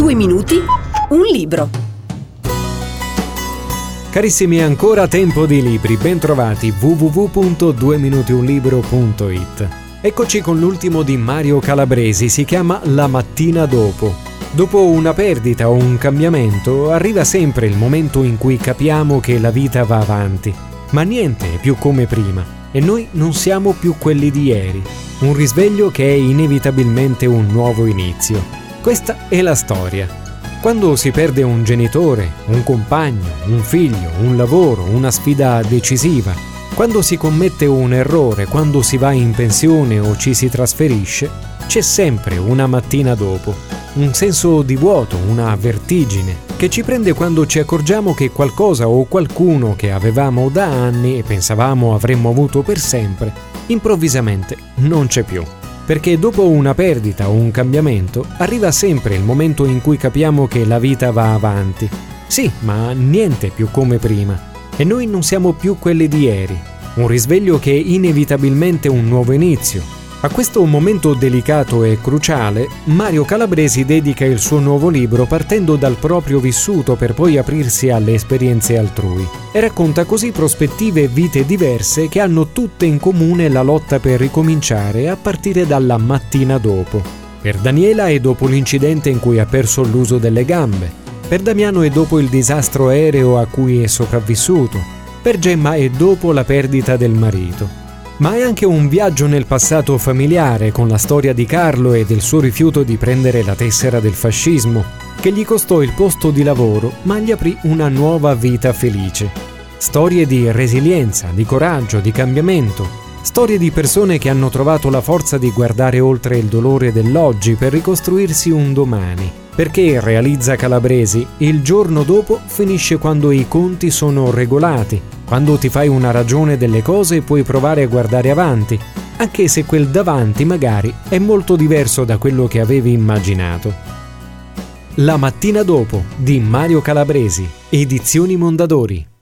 2 minuti, un libro. Carissimi, ancora tempo di libri, bentrovati, www.2minutiunlibro.it. Eccoci con l'ultimo di Mario Calabresi, si chiama La mattina dopo. Dopo una perdita o un cambiamento, arriva sempre il momento in cui capiamo che la vita va avanti, ma niente è più come prima e noi non siamo più quelli di ieri. Un risveglio che è inevitabilmente un nuovo inizio. Questa è la storia. Quando si perde un genitore, un compagno, un figlio, un lavoro, una sfida decisiva, quando si commette un errore, quando si va in pensione o ci si trasferisce, c'è sempre una mattina dopo, un senso di vuoto, una vertigine, che ci prende quando ci accorgiamo che qualcosa o qualcuno che avevamo da anni e pensavamo avremmo avuto per sempre, improvvisamente non c'è più. Perché dopo una perdita o un cambiamento arriva sempre il momento in cui capiamo che la vita va avanti. Sì, ma niente più come prima. E noi non siamo più quelli di ieri. Un risveglio che è inevitabilmente un nuovo inizio. A questo momento delicato e cruciale, Mario Calabresi dedica il suo nuovo libro partendo dal proprio vissuto per poi aprirsi alle esperienze altrui e racconta così prospettive e vite diverse che hanno tutte in comune la lotta per ricominciare a partire dalla mattina dopo. Per Daniela è dopo l'incidente in cui ha perso l'uso delle gambe, per Damiano è dopo il disastro aereo a cui è sopravvissuto, per Gemma è dopo la perdita del marito. Ma è anche un viaggio nel passato familiare con la storia di Carlo e del suo rifiuto di prendere la tessera del fascismo, che gli costò il posto di lavoro ma gli aprì una nuova vita felice. Storie di resilienza, di coraggio, di cambiamento. Storie di persone che hanno trovato la forza di guardare oltre il dolore dell'oggi per ricostruirsi un domani. Perché, realizza Calabresi, il giorno dopo finisce quando i conti sono regolati, quando ti fai una ragione delle cose e puoi provare a guardare avanti, anche se quel davanti magari è molto diverso da quello che avevi immaginato. La mattina dopo di Mario Calabresi, Edizioni Mondadori.